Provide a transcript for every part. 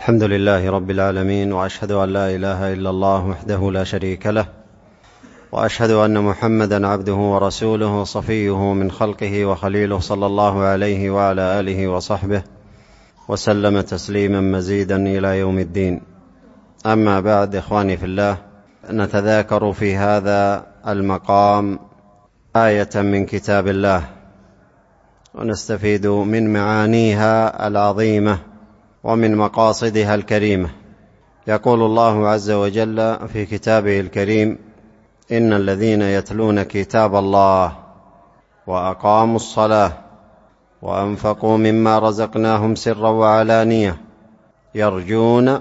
الحمد لله رب العالمين، وأشهد أن لا إله إلا الله وحده لا شريك له، وأشهد أن محمدا عبده ورسوله صفيه من خلقه وخليله، صلى الله عليه وعلى آله وصحبه وسلم تسليما مزيدا إلى يوم الدين. أما بعد، إخواني في الله، نتذاكر في هذا المقام آية من كتاب الله، ونستفيد من معانيها العظيمة ومن مقاصدها الكريمة. يقول الله عز وجل في كتابه الكريم: إن الذين يتلون كتاب الله وأقاموا الصلاة وأنفقوا مما رزقناهم سرا وعلانية يرجون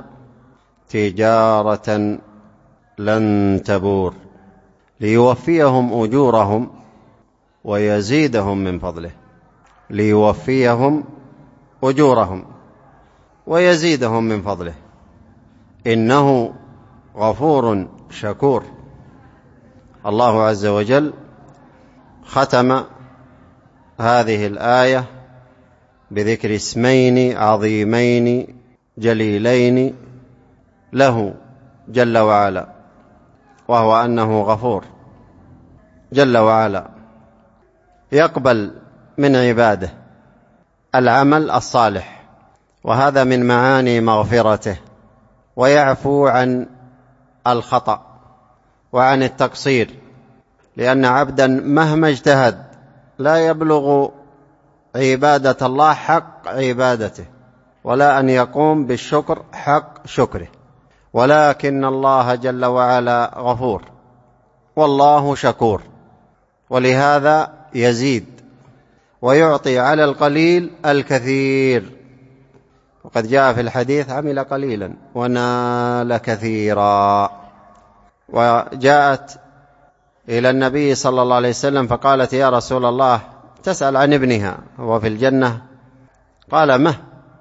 تجارة لن تبور ليوفيهم أجورهم ويزيدهم من فضله. ليوفيهم أجورهم ويزيدهم من فضله، إنه غفور شكور. الله عز وجل ختم هذه الآية بذكر اسمين عظيمين جليلين له جل وعلا، وهو أنه غفور جل وعلا، يقبل من عباده العمل الصالح، وهذا من معاني مغفرته، ويعفو عن الخطأ وعن التقصير، لأن عبدا مهما اجتهد لا يبلغ عبادة الله حق عبادته، ولا أن يقوم بالشكر حق شكره، ولكن الله جل وعلا غفور والله شكور، ولهذا يزيد ويعطي على القليل الكثير. وقد جاء في الحديث: عمل قليلا ونال كثيرا. وجاءت إلى النبي صلى الله عليه وسلم فقالت: يا رسول الله، تسأل عن ابنها هو في الجنة؟ قال: مه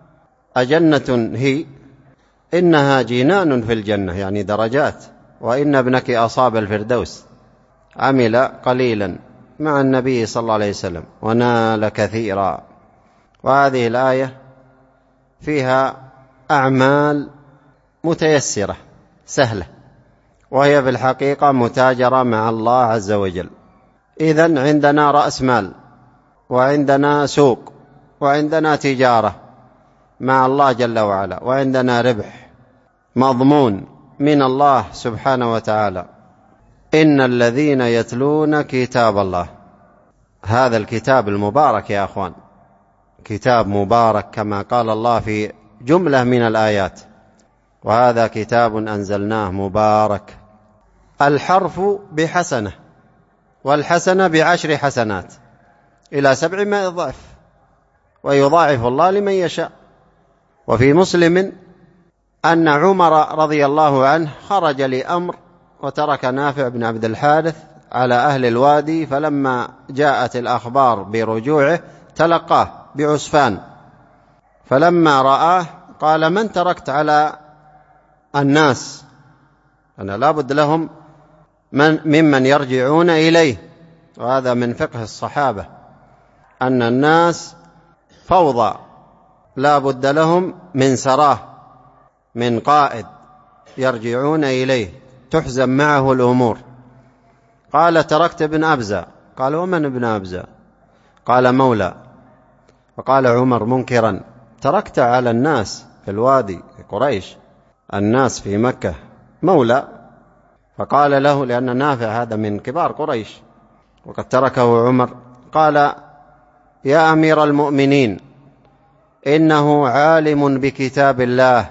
أجنة هي؟ إنها جنان في الجنة، يعني درجات، وإن ابنك أصاب الفردوس. عمل قليلا مع النبي صلى الله عليه وسلم ونال كثيرا. وهذه الآية فيها أعمال متيسرة سهلة، وهي في الحقيقة متاجرة مع الله عز وجل. إذن عندنا رأس مال، وعندنا سوق، وعندنا تجارة مع الله جل وعلا، وعندنا ربح مضمون من الله سبحانه وتعالى. إن الذين يتلون كتاب الله، هذا الكتاب المبارك يا أخوان، كتاب مبارك كما قال الله في جملة من الآيات: وهذا كتاب أنزلناه مبارك. الحرف بحسنة، والحسنة ب10 حسنات إلى 700 ضعف، ويضاعف الله لمن يشاء. وفي مسلم أن عمر رضي الله عنه خرج لأمر، وترك نافع بن عبد الحارث على أهل الوادي، فلما جاءت الأخبار برجوعه تلقاه بعسفان، فلما رآه قال: من تركت على الناس؟ أنا لابد لهم ممن يرجعون إليه. وهذا من فقه الصحابة، أن الناس فوضى، لابد لهم من سراه، من قائد يرجعون إليه تحزم معه الأمور. قال: تركت ابن أبزة. قال: ومن ابن أبزة؟ قال: مولى. فقال عمر منكرا: تركت على الناس في الوادي في قريش، الناس في مكة مولى. فقال له، لأن نافع هذا من كبار قريش وقد تركه عمر، قال: يا أمير المؤمنين، إنه عالم بكتاب الله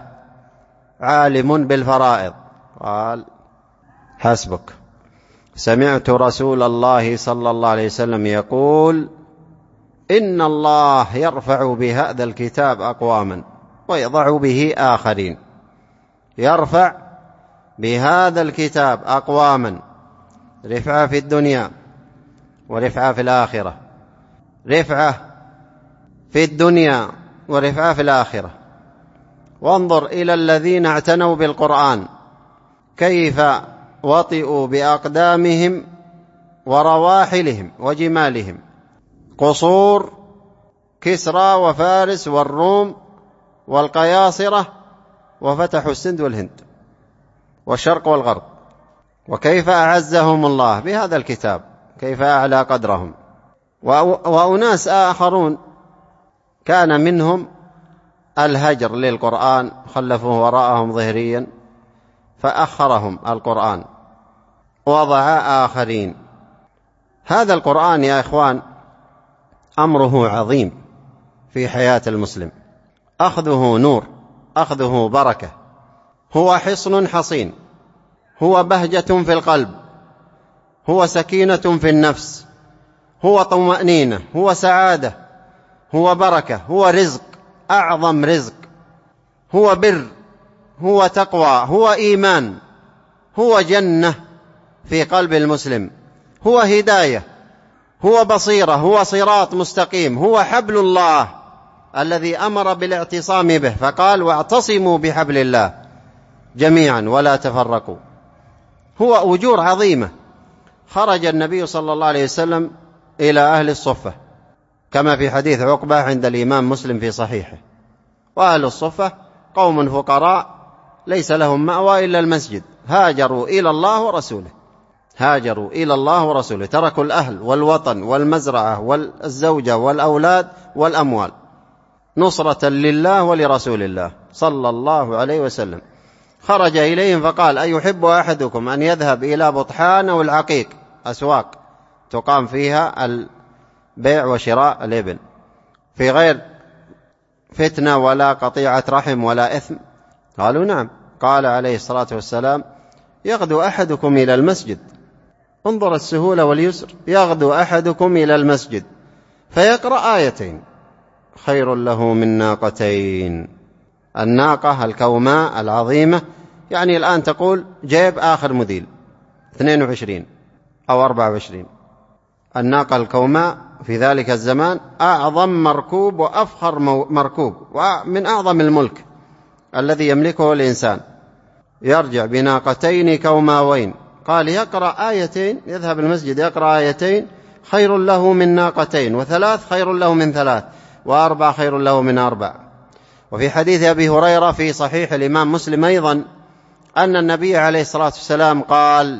عالم بالفرائض. قال: حسبك، سمعت رسول الله صلى الله عليه وسلم يقول: إن الله يرفع بهذا الكتاب أقواما ويضع به آخرين. يرفع بهذا الكتاب أقواما، رفعة في الدنيا ورفعة في الآخرة، رفعة في الدنيا ورفعة في الآخرة. وانظر إلى الذين اعتنوا بالقرآن كيف وطئوا بأقدامهم ورواحلهم وجمالهم قصور كسرى وفارس والروم والقياصرة وفتحوا السند والهند والشرق والغرب، وكيف أعزهم الله بهذا الكتاب، كيف أعلى قدرهم. وأناس آخرون كان منهم الهجر للقرآن، خلفوه وراءهم ظهريا فأخرهم القرآن، وضع آخرين. هذا القرآن يا إخوان أمره عظيم في حياة المسلم، أخذه نور، أخذه بركة، هو حصن حصين، هو بهجة في القلب، هو سكينة في النفس، هو طمأنينة، هو سعادة، هو بركة، هو رزق، أعظم رزق، هو بر، هو تقوى، هو إيمان، هو جنة في قلب المسلم، هو هداية، هو بصيرة، هو صراط مستقيم، هو حبل الله الذي أمر بالاعتصام به، فقال واعتصموا بحبل الله جميعا ولا تفرقوا. هو أجور عظيمة. خرج النبي صلى الله عليه وسلم إلى أهل الصفة كما في حديث عقبة عند الإمام مسلم في صحيحه، وأهل الصفة قوم فقراء ليس لهم مأوى إلا المسجد، هاجروا إلى الله ورسوله، هاجروا إلى الله ورسوله، تركوا الأهل والوطن والمزرعة والزوجة والأولاد والأموال نصرة لله ولرسول الله صلى الله عليه وسلم. خرج إليهم فقال أيحب أحدكم أن يذهب إلى بطحان أو العقيق، أسواق تقام فيها البيع وشراء الإبل في غير فتنة ولا قطيعة رحم ولا إثم؟ قالوا نعم. قال عليه الصلاة والسلام يغدو أحدكم إلى المسجد، انظر السهولة واليسر، يغدو أحدكم إلى المسجد فيقرأ آيتين خير له من ناقتين. الناقة الكوماء العظيمة، يعني الآن تقول جيب آخر موديل 22 أو 24. الناقة الكوماء في ذلك الزمان أعظم مركوب وأفخر مركوب ومن أعظم الملك الذي يملكه الإنسان، يرجع بناقتين كوماوين. قال يقرأ آيتين، يذهب المسجد يقرأ آيتين خير له من ناقتين، وثلاث خير له من ثلاث، وأربع خير له من أربع. وفي حديث أبي هريرة في صحيح الإمام مسلم أيضا أن النبي عليه الصلاة والسلام قال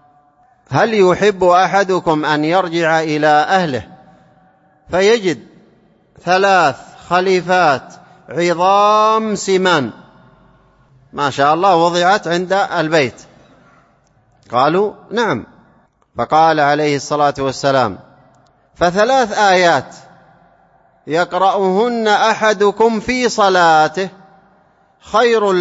هل يحب أحدكم أن يرجع إلى أهله فيجد 3 خليفات عظام سمان ما شاء الله وضعت عند البيت؟ قالوا نعم. فقال عليه الصلاة والسلام ف3 آيات يقرأهن أحدكم في صلاته خير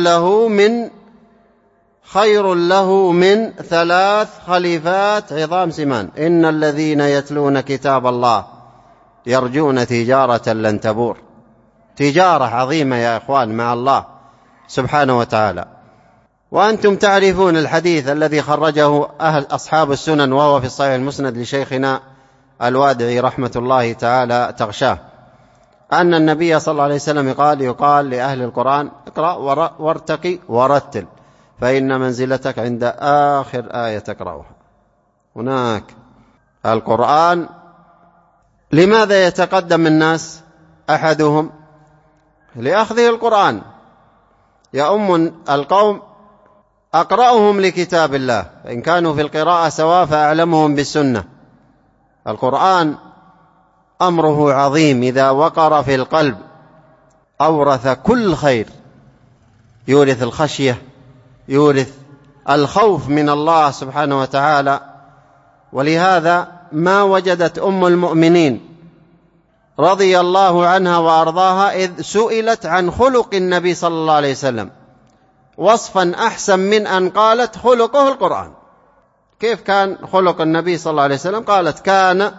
له من 3 خليفات عظام سمان. إن الذين يتلون كتاب الله يرجون تجارة لن تبور. تجارة عظيمة يا إخوان مع الله سبحانه وتعالى. وأنتم تعرفون الحديث الذي خرجه أصحاب السنن وهو في الصحيح المسند لشيخنا الوادعي رحمة الله تعالى تغشاه، أن النبي صلى الله عليه وسلم يقال لأهل القرآن اقرأ وارتقي ورتل فإن منزلتك عند آخر آية تقرأها. هناك القرآن لماذا يتقدم الناس؟ أحدهم لأخذه القرآن، يؤم القوم أقرأهم لكتاب الله، فإن كانوا في القراءة سواء فأعلمهم بالسنة. القرآن أمره عظيم، إذا وقر في القلب أورث كل خير، يورث الخشية، يورث الخوف من الله سبحانه وتعالى. ولهذا ما وجدت أم المؤمنين رضي الله عنها وأرضاها إذ سئلت عن خلق النبي صلى الله عليه وسلم وصفا أحسن من أن قالت خلقه القرآن. كيف كان خلق النبي صلى الله عليه وسلم؟ قالت كان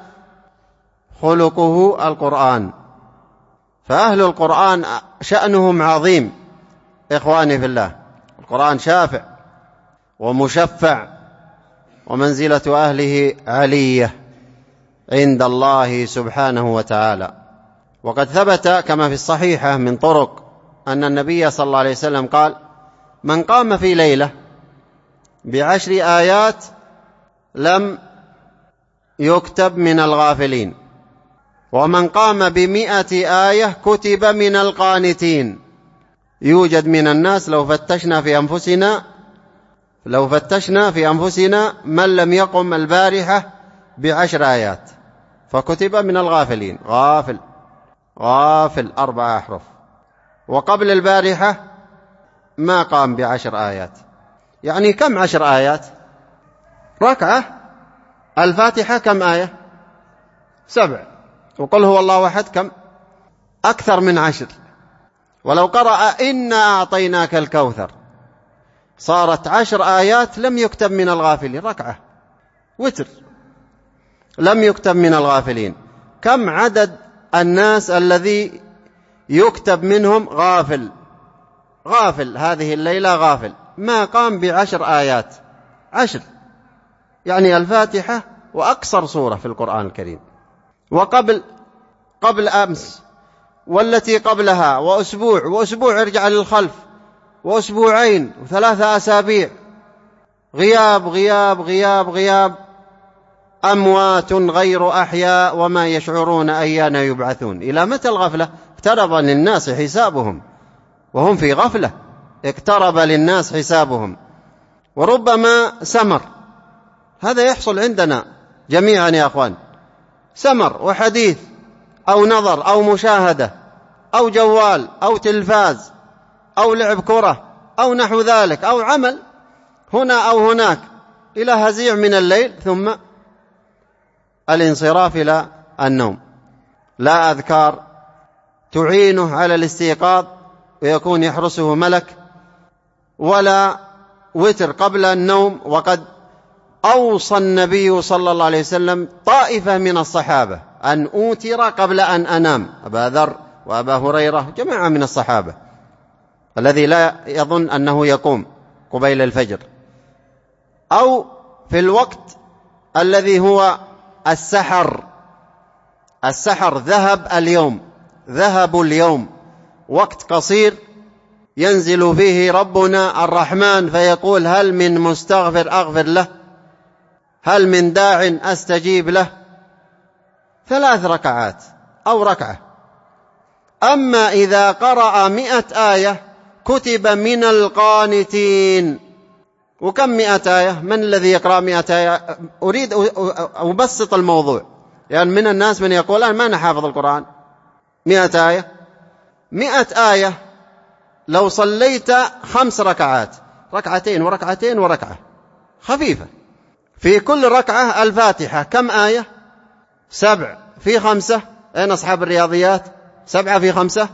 خلقه القرآن. فأهل القرآن شأنهم عظيم إخواني في الله. القرآن شافع ومشفع ومنزلة أهله علية عند الله سبحانه وتعالى. وقد ثبت كما في الصحيحة من طرق أن النبي صلى الله عليه وسلم قال من قام في ليلة ب10 آيات لم يكتب من الغافلين، ومن قام ب100 آية كتب من القانتين. يوجد من الناس لو فتشنا في أنفسنا من لم يقم البارحة ب10 آيات، فكتب من الغافلين. غافل 4 أحرف، وقبل البارحة ما قام ب10 آيات. يعني كم 10 آيات؟ ركعة. الفاتحة كم آية؟ 7. وقل هو الله أحد كم؟ أكثر من 10. ولو قرأ إنا أعطيناك الكوثر صارت 10 آيات، لم يكتب من الغافلين. ركعة وتر، لم يكتب من الغافلين. كم عدد الناس الذي يكتب منهم غافل هذه الليلة، غافل ما قام ب10 آيات. 10 يعني الفاتحة وأقصر سورة في القرآن الكريم. قبل أمس والتي قبلها وأسبوع ارجع للخلف، وأسبوعين و3 أسابيع، غياب، أموات غير أحياء وما يشعرون أيان يبعثون. إلى متى الغفلة؟ اقترب للناس حسابهم وهم في غفلة، اقترب للناس حسابهم. وربما سمر، هذا يحصل عندنا جميعا يا أخوان، سمر وحديث أو نظر أو مشاهدة أو جوال أو تلفاز أو لعب كرة أو نحو ذلك، أو عمل هنا أو هناك إلى هزيع من الليل، ثم الانصراف إلى النوم. لا أذكار تعينه على الاستيقاظ ويكون يحرسه ملك، ولا وتر قبل النوم. وقد أوصى النبي صلى الله عليه وسلم طائفة من الصحابة أن أوتر قبل أن أنام، أبا ذر وأبا هريرة، جماعة من الصحابة، الذي لا يظن أنه يقوم قبيل الفجر، أو في الوقت الذي هو السحر ذهب اليوم، وقت قصير ينزل فيه ربنا الرحمن فيقول هل من مستغفر أغفر له، هل من داع أستجيب له. 3 ركعات أو ركعة. أما إذا قرأ 100 آية كتب من القانتين. وكم 100 آية؟ من الذي يقرأ 100 آية؟ أريد أبسط الموضوع، يعني من الناس من يقول أنا ما نحافظ القرآن. 100 آية، 100 آية لو صليت 5 ركعات، ركعتين وركعتين وركعة خفيفة، في كل ركعة الفاتحة كم آية؟ 7 في 5. أين أصحاب الرياضيات؟ 7 في 5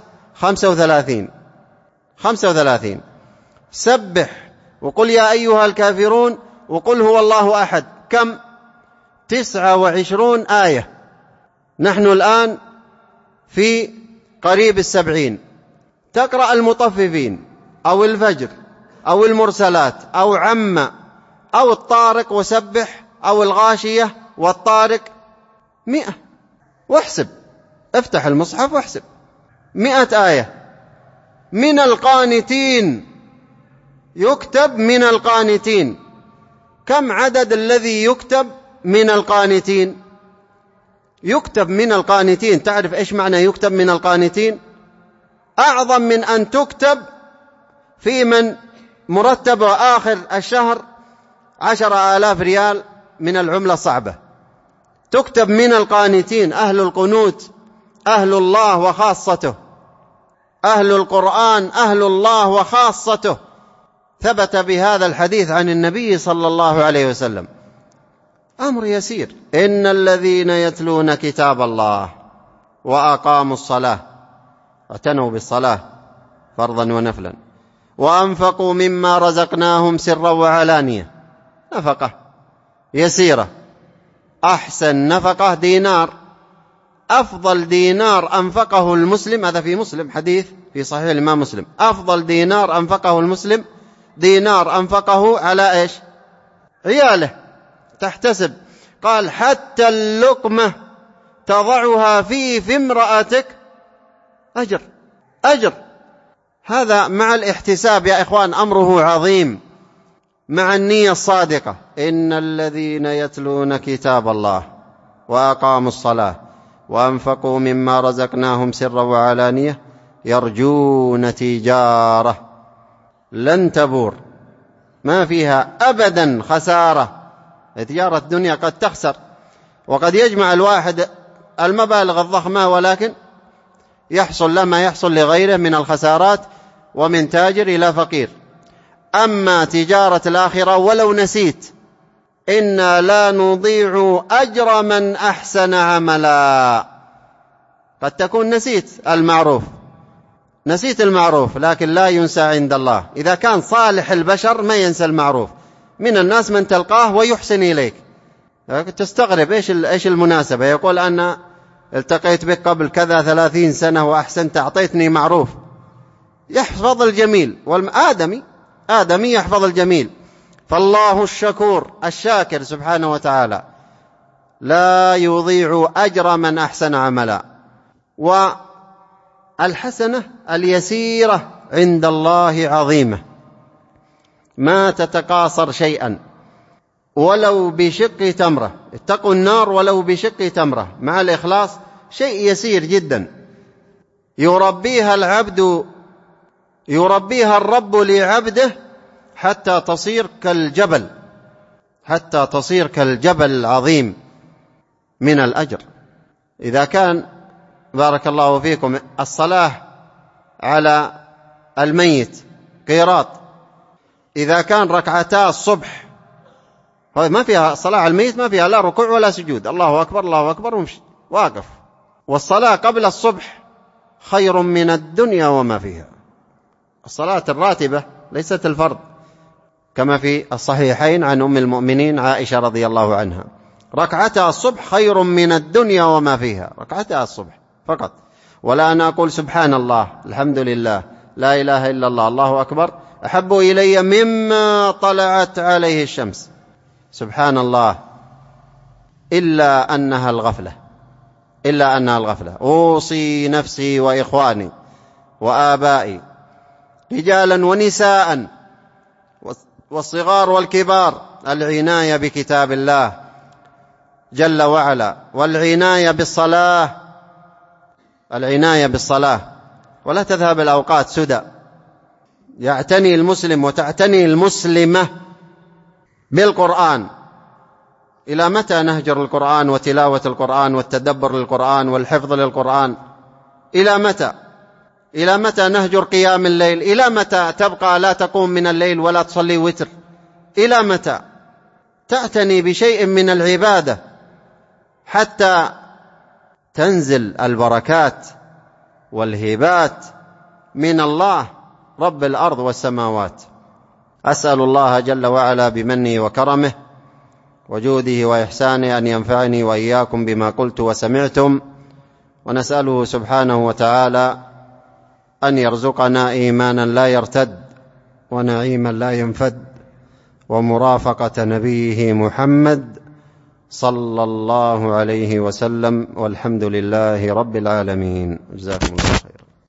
35. سبح وقل يا أيها الكافرون وقل هو الله أحد كم؟ 29 آية. نحن الآن في قريب 70. تقرأ المطففين أو الفجر أو المرسلات أو عم أو الطارق وسبح أو الغاشية والطارق، 100. واحسب، افتح المصحف واحسب 100 آية. من القانتين، يكتب من القانتين. كم عدد الذي يكتب من القانتين؟ يكتب من القانتين، تعرف إيش معنى يكتب من القانتين؟ أعظم من أن تكتب في من مرتب آخر الشهر 10,000 ريال من العملة الصعبة. تكتب من القانتين، أهل القنوت، أهل الله وخاصته، أهل القرآن أهل الله وخاصته. ثبت بهذا الحديث عن النبي صلى الله عليه وسلم. أمر يسير. إن الذين يتلون كتاب الله وأقاموا الصلاة، اعتنوا بالصلاة فرضا ونفلا، وأنفقوا مما رزقناهم سرا وعلانية، نفقة يسيرة، أحسن نفقة دينار، أفضل دينار أنفقه المسلم، هذا في مسلم، حديث في صحيح الإمام مسلم، أفضل دينار أنفقه المسلم دينار أنفقه على إيش؟ عياله. تحتسب، قال حتى اللقمة تضعها في امرأتك أجر. هذا مع الاحتساب يا إخوان، أمره عظيم، مع النية الصادقة. إن الذين يتلون كتاب الله وأقاموا الصلاة وأنفقوا مما رزقناهم سرا وعلانية يرجون تجارة لن تبور، ما فيها أبدا خسارة. تجارة الدنيا قد تخسر، وقد يجمع الواحد المبالغ الضخمة ولكن يحصل له ما يحصل لغيره من الخسارات، ومن تاجر إلى فقير. أما تجارة الآخرة ولو نسيت، إنا لا نضيع أجر من أحسن عملا. قد تكون نسيت المعروف لكن لا ينسى عند الله. إذا كان صالح البشر ما ينسى المعروف. من الناس من تلقاه ويحسن إليك، تستغرب إيش المناسبة، يقول أنا التقيت بك قبل كذا 30 سنة وأحسنت، أعطيتني معروف. يحفظ الجميل، آدمي يحفظ الجميل. فالله الشاكر سبحانه وتعالى لا يضيع أجر من أحسن عملا. والحسنة اليسيرة عند الله عظيمة، ما تتقاصر شيئا ولو بشق تمرة. اتقوا النار ولو بشق تمرة، مع الإخلاص شيء يسير جدا يربيها الرب لعبده حتى تصير كالجبل العظيم من الأجر. إذا كان بارك الله فيكم الصلاة على الميت قيراط، إذا كان ركعتا الصبح ما فيها صلاة على الميت، ما فيها لا ركوع ولا سجود، الله أكبر الله أكبر ومشي واقف. والصلاة قبل الصبح خير من الدنيا وما فيها. الصلاة الراتبة ليست الفرض، كما في الصحيحين عن أم المؤمنين عائشة رضي الله عنها، ركعتها الصبح خير من الدنيا وما فيها، ركعتها الصبح فقط. ولا أنا أقول سبحان الله الحمد لله لا إله إلا الله الله أكبر أحب إلي مما طلعت عليه الشمس، سبحان الله، إلا أنها الغفلة. أوصي نفسي وإخواني وآبائي رجالا ونساء والصغار والكبار العناية بكتاب الله جل وعلا، والعناية بالصلاة، ولا تذهب الأوقات سدى. يعتني المسلم وتعتني المسلمة بالقرآن. إلى متى نهجر القرآن وتلاوة القرآن والتدبر للقرآن والحفظ للقرآن؟ إلى متى نهجر قيام الليل؟ إلى متى تبقى لا تقوم من الليل ولا تصلي وتر؟ إلى متى تعتني بشيء من العبادة حتى تنزل البركات والهبات من الله رب الأرض والسماوات؟ أسأل الله جل وعلا بمنه وكرمه وجوده وإحسانه أن ينفعني وإياكم بما قلت وسمعتم، ونسأله سبحانه وتعالى أن يرزقنا إيمانا لا يرتد ونعيما لا ينفد ومرافقة نبيه محمد صلى الله عليه وسلم، والحمد لله رب العالمين. جزاكم الله خيرا.